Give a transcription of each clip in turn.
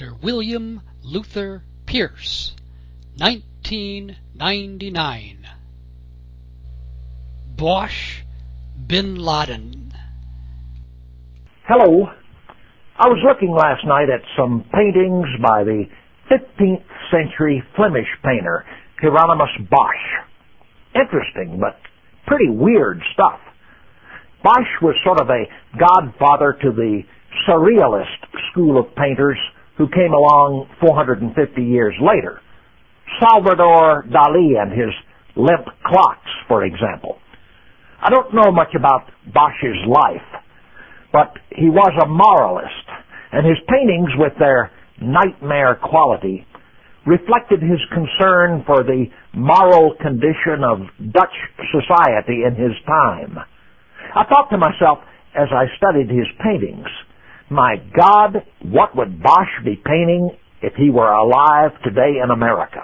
Dr. William Luther Pierce, 1999. Bosch Bin Laden. Hello. I was looking last night at some paintings by the 15th century Flemish painter Hieronymus Bosch. Interesting, but pretty weird stuff. Bosch was sort of a godfather to the Surrealist school of painters who came along 450 years later. Salvador Dali and his limp clocks, for example. I don't know much about Bosch's life, but he was a moralist, and his paintings, with their nightmare quality, reflected his concern for the moral condition of Dutch society in his time. I thought to myself, as I studied his paintings, my God, what would Bosch be painting if he were alive today in America?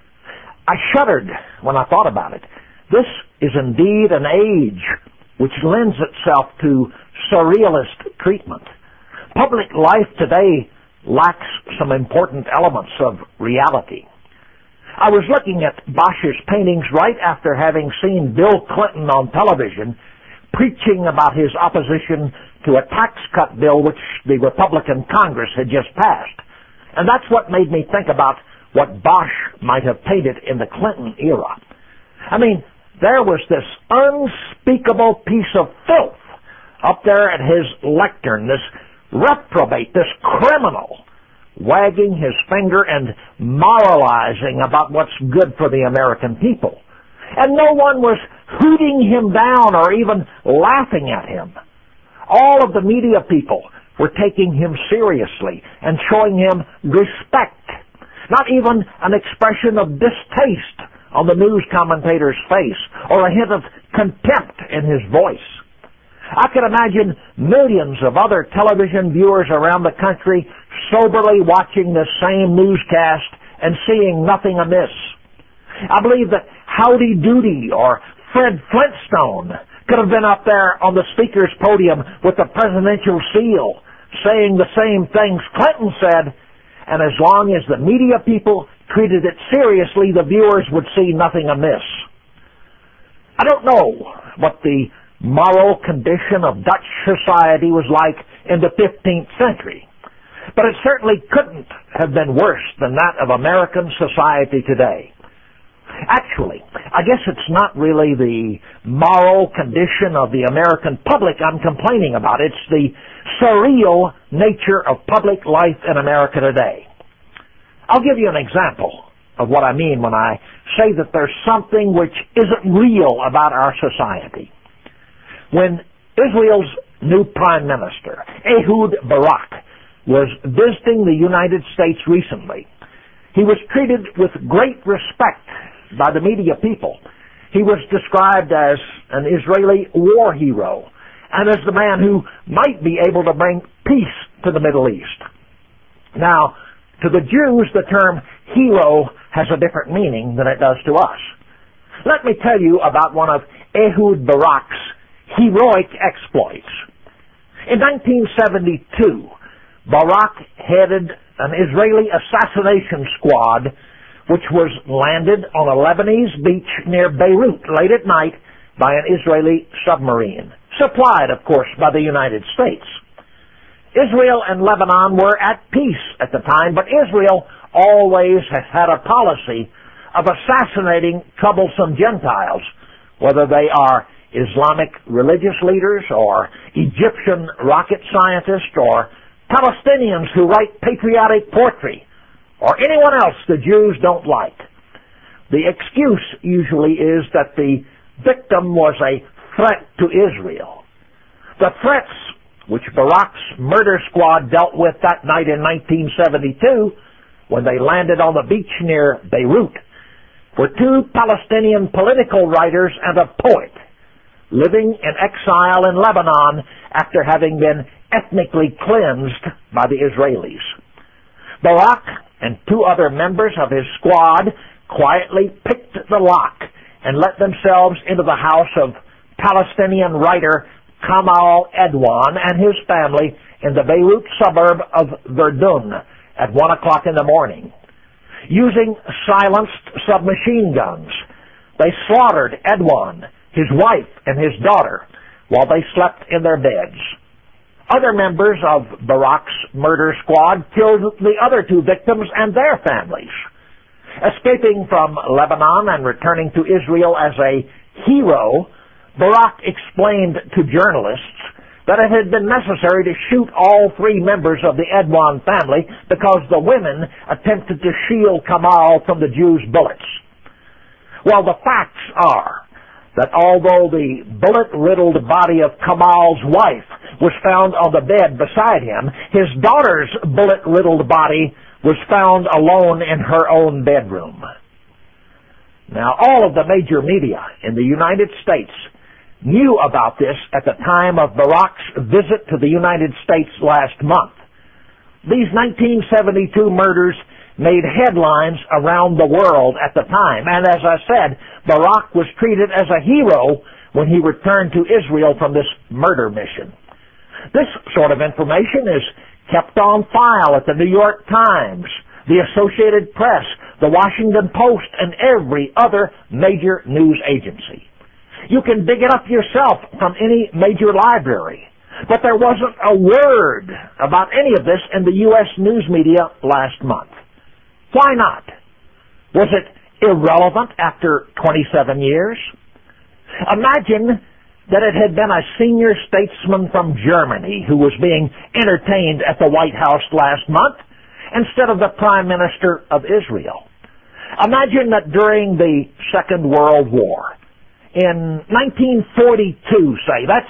I shuddered when I thought about it. This is indeed an age which lends itself to surrealist treatment. Public life today lacks some important elements of reality. I was looking at Bosch's paintings right after having seen Bill Clinton on television preaching about his opposition to a tax cut bill which the Republican Congress had just passed. And that's what made me think about what Bosch might have painted in the Clinton era. I mean, there was this unspeakable piece of filth up there at his lectern, this reprobate, this criminal, wagging his finger and moralizing about what's good for the American people. And no one was hooting him down or even laughing at him. All of the media people were taking him seriously and showing him respect, not even an expression of distaste on the news commentator's face or a hint of contempt in his voice. I can imagine millions of other television viewers around the country soberly watching this same newscast and seeing nothing amiss. I believe that Howdy Doody or Fred Flintstone could have been up there on the speaker's podium with the presidential seal saying the same things Clinton said, and as long as the media people treated it seriously, the viewers would see nothing amiss. I don't know what the moral condition of Dutch society was like in the 15th century, but it certainly couldn't have been worse than that of American society today. Actually, I guess it's not really the moral condition of the American public I'm complaining about. It's the surreal nature of public life in America today. I'll give you an example of what I mean when I say that there's something which isn't real about our society. When Israel's new Prime Minister, Ehud Barak, was visiting the United States recently, he was treated with great respect by the media people. He was described as an Israeli war hero and as the man who might be able to bring peace to the Middle East. Now, to the Jews, the term hero has a different meaning than it does to us. Let me tell you about one of Ehud Barak's heroic exploits. In 1972, Barak headed an Israeli assassination squad which was landed on a Lebanese beach near Beirut late at night by an Israeli submarine, supplied, of course, by the United States. Israel and Lebanon were at peace at the time, but Israel always has had a policy of assassinating troublesome Gentiles, whether they are Islamic religious leaders or Egyptian rocket scientists or Palestinians who write patriotic poetry, or anyone else the Jews don't like. The excuse usually is that the victim was a threat to Israel. The threats which Barak's murder squad dealt with that night in 1972, when they landed on the beach near Beirut, were two Palestinian political writers and a poet living in exile in Lebanon after having been ethnically cleansed by the Israelis. Barak and two other members of his squad quietly picked the lock and let themselves into the house of Palestinian writer Kamal Edwan and his family in the Beirut suburb of Verdun at 1 o'clock in the morning. Using silenced submachine guns, they slaughtered Edwan, his wife, and his daughter while they slept in their beds. Other members of Barak's murder squad killed the other two victims and their families. Escaping from Lebanon and returning to Israel as a hero, Barak explained to journalists that it had been necessary to shoot all three members of the Edwan family because the women attempted to shield Kamal from the Jews' bullets. Well, the facts are that although the bullet-riddled body of Kamal's wife was found on the bed beside him, his daughter's bullet-riddled body was found alone in her own bedroom. Now, all of the major media in the United States knew about this at the time of Barak's visit to the United States last month. These 1972 murders made headlines around the world at the time, and as I said, Barak was treated as a hero when he returned to Israel from this murder mission. This sort of information is kept on file at the New York Times, the Associated Press, the Washington Post, and every other major news agency. You can dig it up yourself from any major library. But there wasn't a word about any of this in the U.S. news media last month. Why not? Was it irrelevant after 27 years? Imagine that it had been a senior statesman from Germany who was being entertained at the White House last month instead of the Prime Minister of Israel. Imagine that during the Second World War, in 1942, say, that's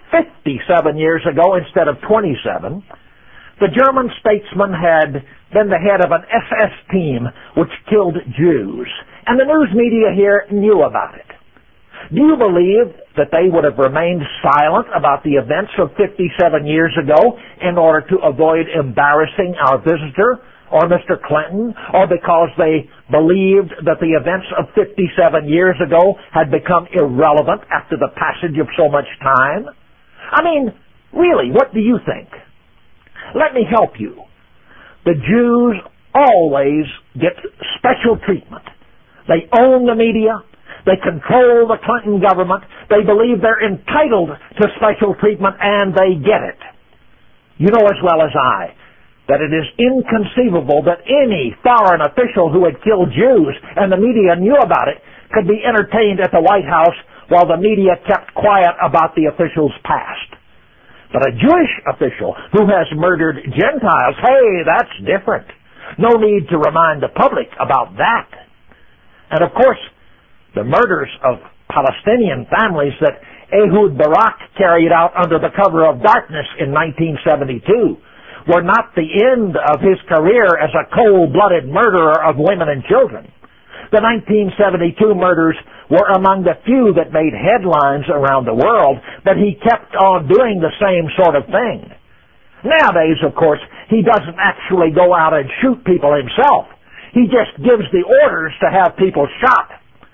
57 years ago instead of 27, the German statesman had been the head of an SS team which killed Jews, and the news media here knew about it. Do you believe that they would have remained silent about the events of 57 years ago in order to avoid embarrassing our visitor or Mr. Clinton, or because they believed that the events of 57 years ago had become irrelevant after the passage of so much time? I mean, really, what do you think? Let me help you. The Jews always get special treatment. They own the media. They control the Clinton government. They believe they're entitled to special treatment, and they get it. You know as well as I that it is inconceivable that any foreign official who had killed Jews, and the media knew about it, could be entertained at the White House while the media kept quiet about the official's past. But a Jewish official who has murdered Gentiles, hey, that's different. No need to remind the public about that. And of course, the murders of Palestinian families that Ehud Barak carried out under the cover of darkness in 1972 were not the end of his career as a cold-blooded murderer of women and children. The 1972 murders were among the few that made headlines around the world, but he kept on doing the same sort of thing. Nowadays, of course, he doesn't actually go out and shoot people himself. He just gives the orders to have people shot.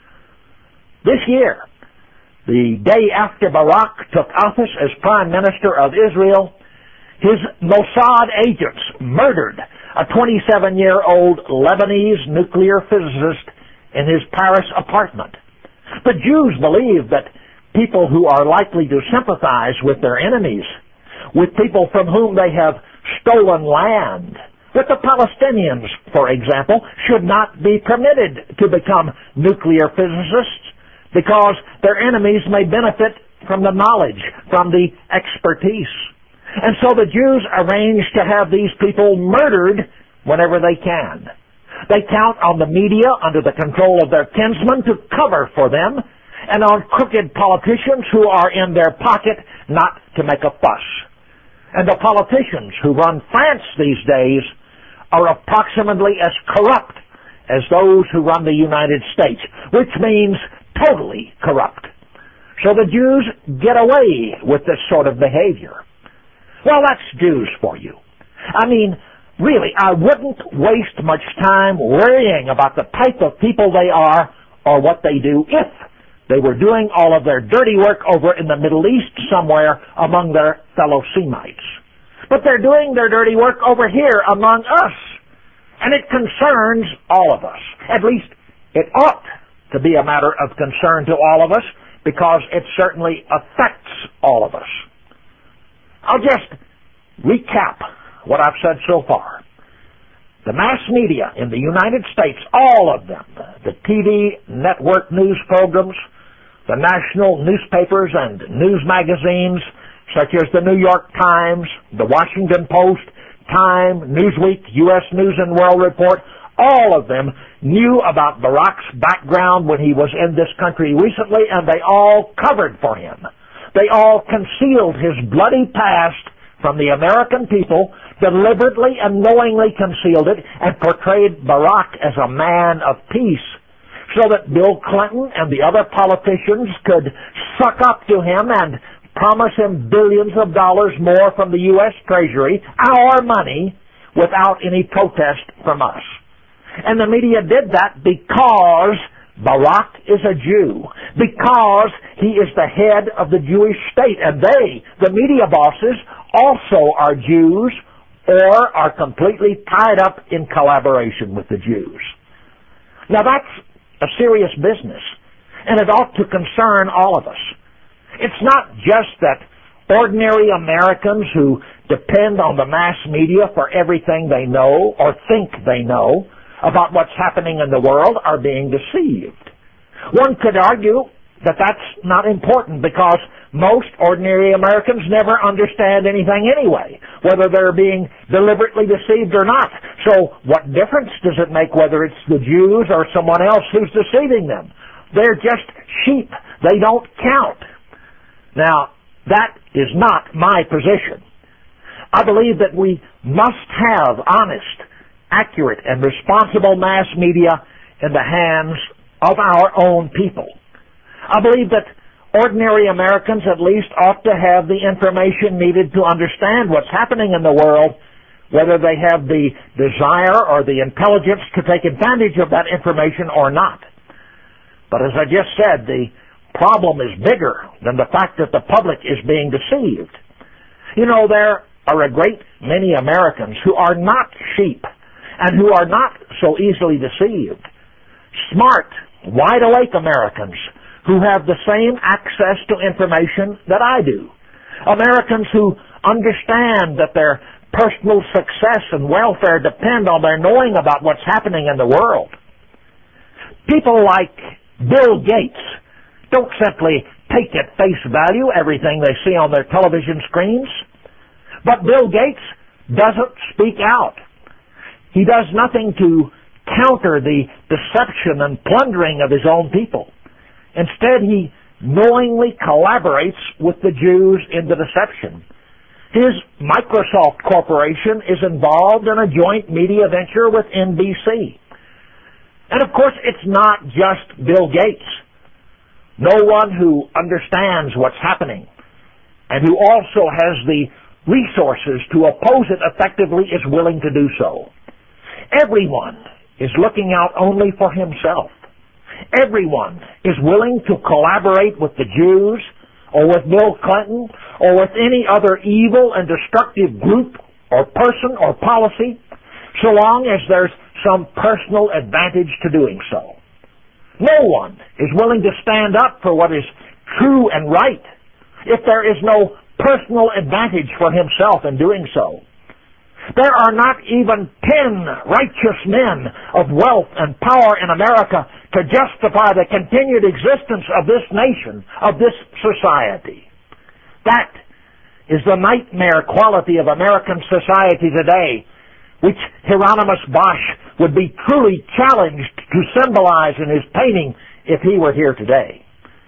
This year, the day after Barak took office as Prime Minister of Israel, his Mossad agents murdered a 27-year-old Lebanese nuclear physicist in his Paris apartment. The Jews believe that people who are likely to sympathize with their enemies, with people from whom they have stolen land, with the Palestinians, for example, should not be permitted to become nuclear physicists because their enemies may benefit from the knowledge, from the expertise. And so the Jews arrange to have these people murdered whenever they can. They count on the media under the control of their kinsmen to cover for them, and on crooked politicians who are in their pocket not to make a fuss. And the politicians who run France these days are approximately as corrupt as those who run the United States, which means totally corrupt. So the Jews get away with this sort of behavior. Well, that's Jews for you. I mean, really, I wouldn't waste much time worrying about the type of people they are or what they do if they were doing all of their dirty work over in the Middle East somewhere among their fellow Semites. But they're doing their dirty work over here among us And it concerns all of us. At least it ought to be a matter of concern to all of us, because it certainly affects all of us. I'll just recap what I've said so far. The mass media in the United States, all of them, the TV network news programs, the national newspapers and news magazines, such as the New York Times, the Washington Post, Time, Newsweek, U.S. News and World Report, all of them knew about Barack's background when he was in this country recently, and they all covered for him. They all concealed his bloody past from the American people, deliberately and knowingly concealed it, and portrayed Barack as a man of peace, so that Bill Clinton and the other politicians could suck up to him and promise him billions of dollars more from the U.S. Treasury, our money, without any protest from us. And the media did that because Barack is a Jew, because he is the head of the Jewish state, and they, the media bosses, also are Jews or are completely tied up in collaboration with the Jews. Now that's a serious business, and it ought to concern all of us. It's not just that ordinary Americans who depend on the mass media for everything they know or think they know about what's happening in the world are being deceived. One could argue that that's not important because most ordinary Americans never understand anything anyway, whether they're being deliberately deceived or not. So what difference does it make whether it's the Jews or someone else who's deceiving them? They're just sheep. They don't count. Now, that is not my position. I believe that we must have honest, accurate, and responsible mass media in the hands of our own people. I believe that ordinary Americans at least ought to have the information needed to understand what's happening in the world, whether they have the desire or the intelligence to take advantage of that information or not. But as I just said, the problem is bigger than the fact that the public is being deceived. You know, there are a great many Americans who are not sheep and who are not so easily deceived. Smart, wide-awake Americans who have the same access to information that I do. Americans who understand that their personal success and welfare depend on their knowing about what's happening in the world. People like Bill Gates don't simply take at face value everything they see on their television screens. But Bill Gates doesn't speak out. He does nothing to counter the deception and plundering of his own people. Instead, he knowingly collaborates with the Jews in the deception. His Microsoft Corporation is involved in a joint media venture with NBC. And of course, it's not just Bill Gates. No one who understands what's happening and who also has the resources to oppose it effectively is willing to do so. Everyone is looking out only for himself. Everyone is willing to collaborate with the Jews or with Bill Clinton or with any other evil and destructive group or person or policy, so long as there's some personal advantage to doing so. No one is willing to stand up for what is true and right if there is no personal advantage for himself in doing so. There are not even 10 righteous men of wealth and power in America to justify the continued existence of this nation, of this society. That is the nightmare quality of American society today, which Hieronymus Bosch would be truly challenged to symbolize in his painting if he were here today.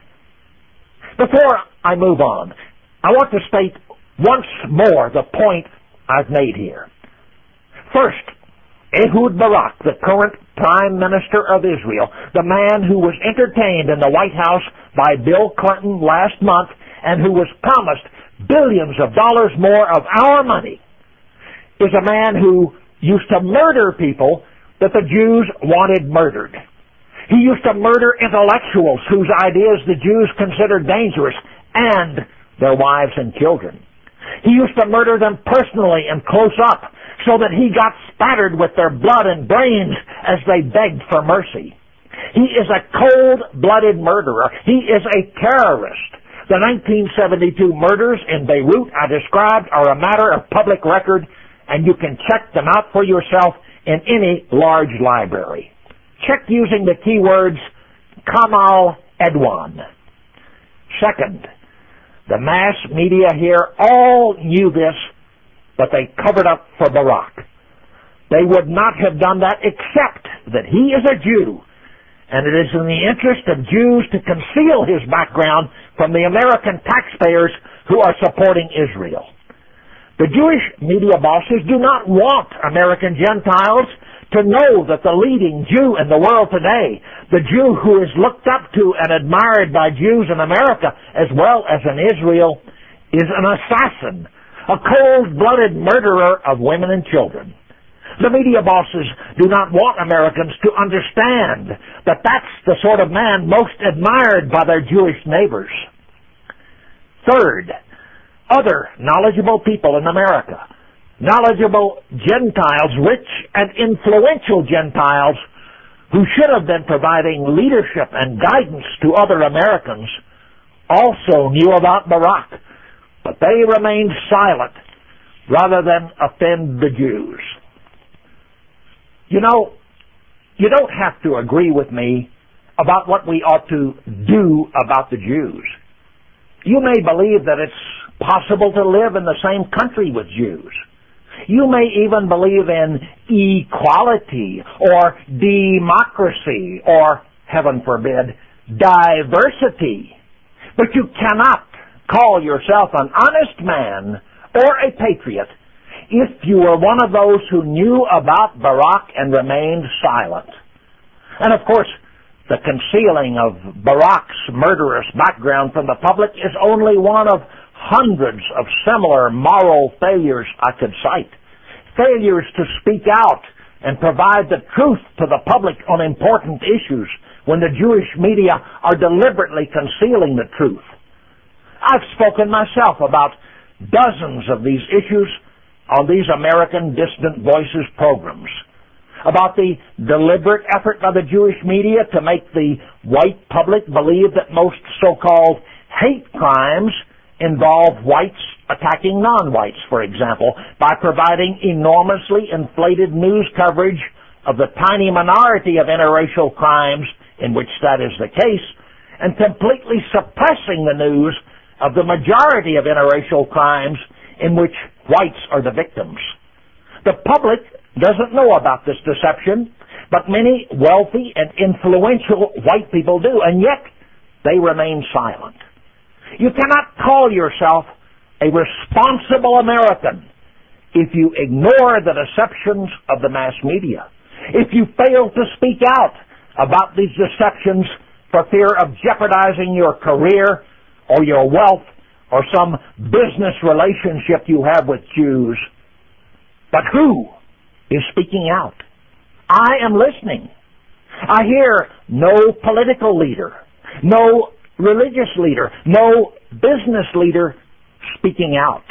Before I move on, I want to state once more the point I've made here. First, Ehud Barak, the current Prime Minister of Israel, the man who was entertained in the White House by Bill Clinton last month and who was promised billions of dollars more of our money, is a man who used to murder people that the Jews wanted murdered. He used to murder intellectuals whose ideas the Jews considered dangerous, and their wives and children. He used to murder them personally and close up, so that he got spattered with their blood and brains as they begged for mercy. He is a cold-blooded murderer. He is a terrorist. The 1972 murders in Beirut I described are a matter of public record, and you can check them out for yourself in any large library. Check using the keywords Kamal Edwan. Second, the mass media here all knew this, but they covered up for Barack. They would not have done that except that he is a Jew, and it is in the interest of Jews to conceal his background from the American taxpayers who are supporting Israel. The Jewish media bosses do not want American Gentiles to know that the leading Jew in the world today, the Jew who is looked up to and admired by Jews in America as well as in Israel, is an assassin, a cold-blooded murderer of women and children. The media bosses do not want Americans to understand that that's the sort of man most admired by their Jewish neighbors. Third, other knowledgeable people in America, knowledgeable Gentiles, rich and influential Gentiles, who should have been providing leadership and guidance to other Americans, also knew about Barack, but they remained silent rather than offend the Jews. You know, you don't have to agree with me about what we ought to do about the Jews. You may believe that it's possible to live in the same country with Jews. You may even believe in equality or democracy or, heaven forbid, diversity. But you cannot call yourself an honest man or a patriot if you were one of those who knew about Barack and remained silent. And of course, the concealing of Barack's murderous background from the public is only one of hundreds of similar moral failures I could cite. Failures to speak out and provide the truth to the public on important issues when the Jewish media are deliberately concealing the truth. I've spoken myself about dozens of these issues on these American Dissident Voices programs, about the deliberate effort by the Jewish media to make the white public believe that most so-called hate crimes involve whites attacking non-whites, for example, by providing enormously inflated news coverage of the tiny minority of interracial crimes in which that is the case, and completely suppressing the news of the majority of interracial crimes in which whites are the victims. The public doesn't know about this deception, but many wealthy and influential white people do, and yet they remain silent. You cannot call yourself a responsible American if you ignore the deceptions of the mass media, if you fail to speak out about these deceptions for fear of jeopardizing your career or your wealth or some business relationship you have with Jews. But who is speaking out? I am listening. I hear no political leader, no religious leader, no business leader speaking out.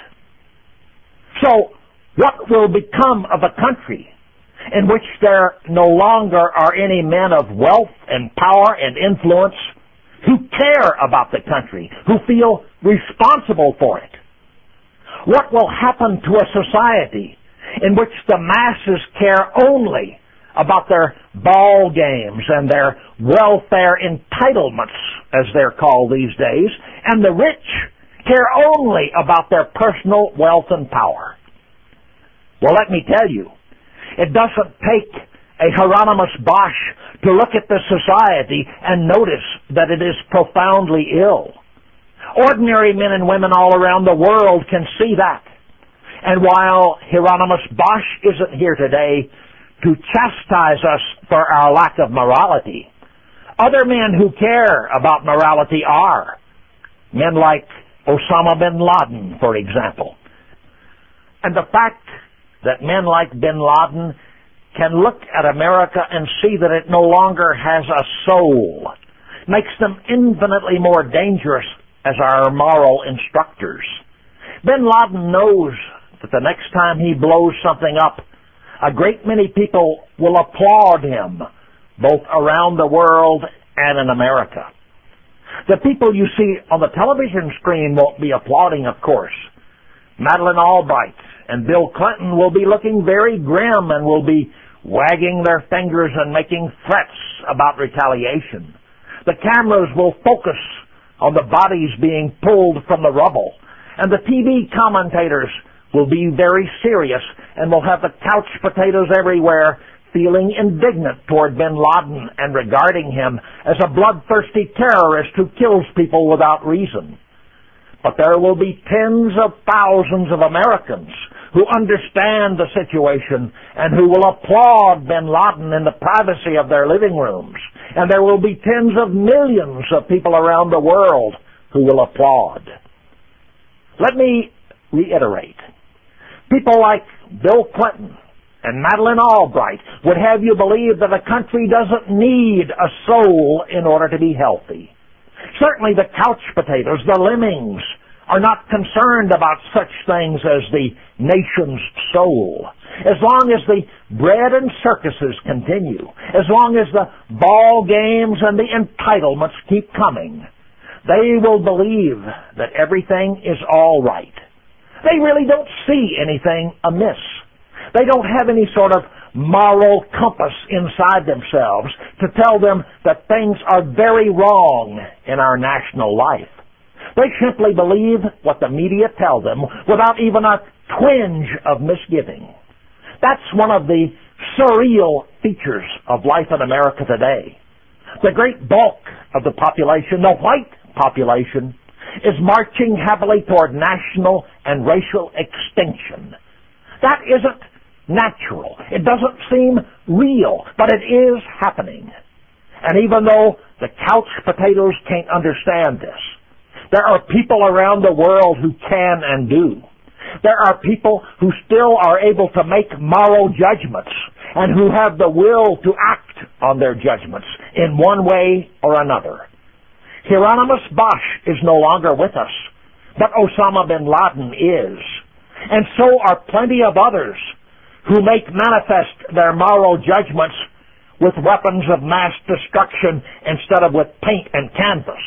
So, what will become of a country in which there no longer are any men of wealth and power and influence who care about the country, who feel responsible for it? What will happen to a society in which the masses care only about their ball games and their welfare entitlements, as they're called these days, and the rich care only about their personal wealth and power? Well, let me tell you, it doesn't take a Hieronymus Bosch to look at this society and notice that it is profoundly ill. Ordinary men and women all around the world can see that. And while Hieronymus Bosch isn't here today to chastise us for our lack of morality, other men who care about morality are. Men like Osama bin Laden, for example. And the fact that men like bin Laden can look at America and see that it no longer has a soul makes them infinitely more dangerous as our moral instructors. Bin Laden knows that the next time he blows something up, a great many people will applaud him, both around the world and in America. The people you see on the television screen won't be applauding, of course. Madeleine Albright and Bill Clinton will be looking very grim and will be wagging their fingers and making threats about retaliation. The cameras will focus on the bodies being pulled from the rubble, and the TV commentators will be very serious and will have the couch potatoes everywhere feeling indignant toward bin Laden and regarding him as a bloodthirsty terrorist who kills people without reason. But there will be tens of thousands of Americans who understand the situation and who will applaud bin Laden in the privacy of their living rooms. And there will be tens of millions of people around the world who will applaud. Let me reiterate. People like Bill Clinton and Madeleine Albright would have you believe that a country doesn't need a soul in order to be healthy. Certainly the couch potatoes, the lemmings, are not concerned about such things as the nation's soul. As long as the bread and circuses continue, as long as the ball games and the entitlements keep coming, they will believe that everything is all right. They really don't see anything amiss. They don't have any sort of moral compass inside themselves to tell them that things are very wrong in our national life. They simply believe what the media tell them without even a twinge of misgiving. That's one of the surreal features of life in America today. The great bulk of the population, the white population, is marching heavily toward national and racial extinction. That isn't natural. It doesn't seem real, but it is happening. And even though the couch potatoes can't understand this, there are people around the world who can and do. There are people who still are able to make moral judgments and who have the will to act on their judgments in one way or another. Hieronymus Bosch is no longer with us, but Osama bin Laden is. And so are plenty of others who make manifest their moral judgments with weapons of mass destruction instead of with paint and canvas.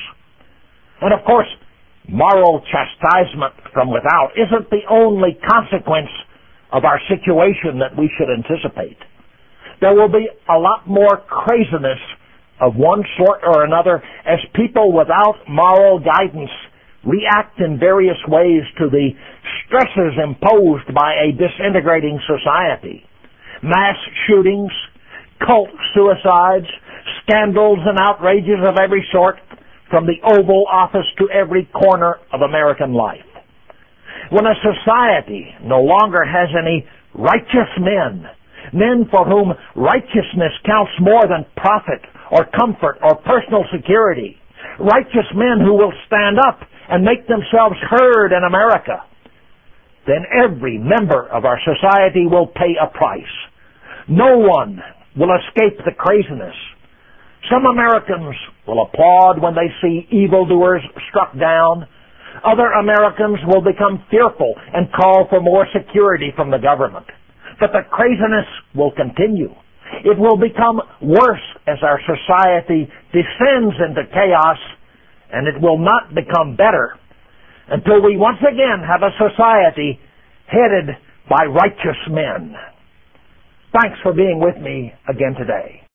And of course, moral chastisement from without isn't the only consequence of our situation that we should anticipate. There will be a lot more craziness of one sort or another as people without moral guidance react in various ways to the stresses imposed by a disintegrating society. Mass shootings, cult suicides, scandals and outrages of every sort, from the Oval Office to every corner of American life. When a society no longer has any righteous men for whom righteousness counts more than profit or comfort or personal security, righteous men who will stand up and make themselves heard in America, then every member of our society will pay a price. No one will escape the craziness. Some Americans will applaud when they see evildoers struck down. Other Americans will become fearful and call for more security from the government. But the craziness will continue. It will become worse as our society descends into chaos, and it will not become better until we once again have a society headed by righteous men. Thanks for being with me again today.